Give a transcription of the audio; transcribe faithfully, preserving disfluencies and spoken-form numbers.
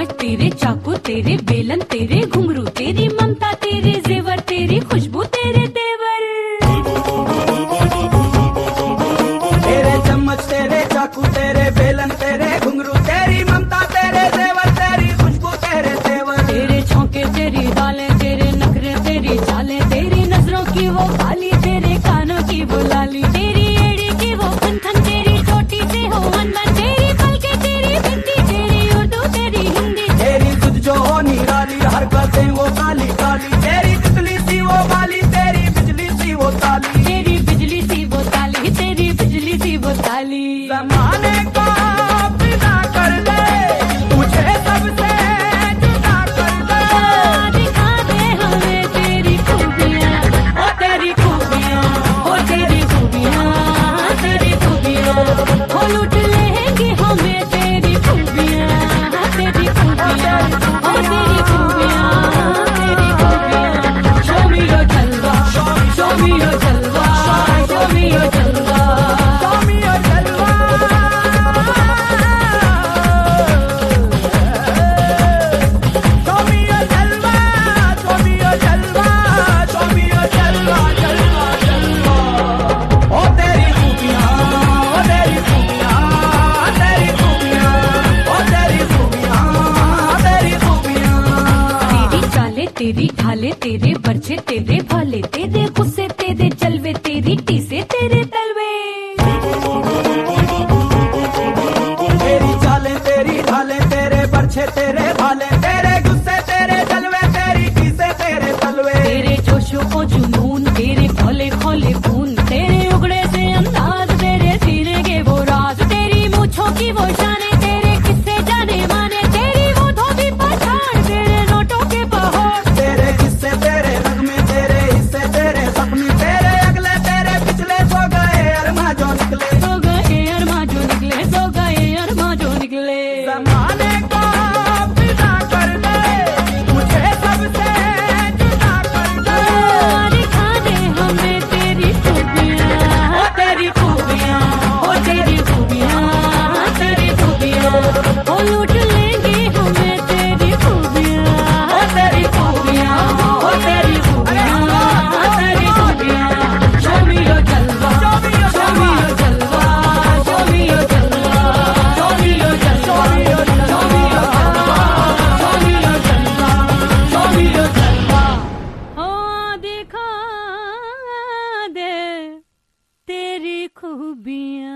चम्मच तेरे, चाकू तेरे, बेलन तेरे, घुंघरू तेरी ममता, तेरे जेवर, तेरी खुशबू, तेरे तेवर। तेरे चम्मच तेरे, चाकू तेरे, बेलन तेरे, घुंघरू तेरी ममता, तेरे जेवर, तेरी खुशबू, तेरे तेवर। तेरे छौंके, तेरी बालें, तेरे नखरे, तेरी चालें, तेरी नजरों की वो काली, तेरे कानों की वो लाली, तेरी एड़ी की वो खनखन, तेरी चोटी से हो अनबन, तेरी पलके, तेरी बिंदी, तेरी उर्दू, तेरी हिंदी, तेरी तुझ जो हो निराली, हरकतें वो काली काली, तेरी तितली सी वो बाली, तेरी बिजली सी वो ताली, तेरी बिजली सी वो ताली, तेरी बिजली सी वो ताली। जमाने को फिदा कर दे, तुझे सबसे जुदा कर दे। दिखा दे हमें तेरी खूबियाँ, ओ तेरी खूबियाँ, ओ तेरी खूबियाँ, तेरी खूबियाँ, ओ लूट लेंगे हमें तेरी खूबियाँ, तेरी खूबियाँ, ओ तेरी खूबियाँ, तेरी खूबियाँ। Show me your जलवा, show me your जलवा, show me your जलवा। Show me your जलवा, show me your जलवा, show me your जलवा, show me your जलवा, जलवा जलवा। ओ तेरी खूबियाँ, ओ तेरी खूबियाँ, तेरी खूबियाँ, ओ तेरी खूबियाँ, तेरी खूबियाँ। तेरी चाले, तेरी ढाले, तेरे बरछे, तेरे भाले, तेरे गुस्से, तेरे जलवे, तेरी टीसे, तेरे तलवे। तेरी चालें, तेरी ढालें, तेरे बरछे, तेरे भाले, तेरे गुस्से, तेरे जलवे, तेरी चीज़ें, तेरे तलवे। तेरे जोशो को जुनून, तेरे खोले खोले खून, तेरे उगड़े से अंदाज, तेरे सीने के वो राज, तेरी मूंछों की वो शाने, तेरे किस्से जाने माने, तेरी वो धोबी पठान, तेरे नोटों के पहाड़, तेरे किस्से, तेरे नगमे, तेरे हिस्से, तेरे सपने, तेरे अगले, तेरे पिछले, सो गए अरमा जो निकले। सो गए अरमा जो निकले, सो गए अरमा जो निकले। जमाने को फिदा कर दे, मुझे सबसे जुदा कर दे। दिखा दे हमें तेरी खूबियाँ, ओ तेरी खूबियाँ, ओ तेरी खूबियाँ, तेरी खूबियाँ, ओ लूट लेंगे हमें तेरी खूबियाँ, ओ तेरी खूबियाँ, ओ तेरी खूबियाँ, तेरी खूबियाँ। Show me your जलवा, show me your जलवा, show me your जलवा, show me your जलवा, show me your जलवा, show me your जलवा, show me your जलवा। ओ दिखा दे तेरी खूबियाँ।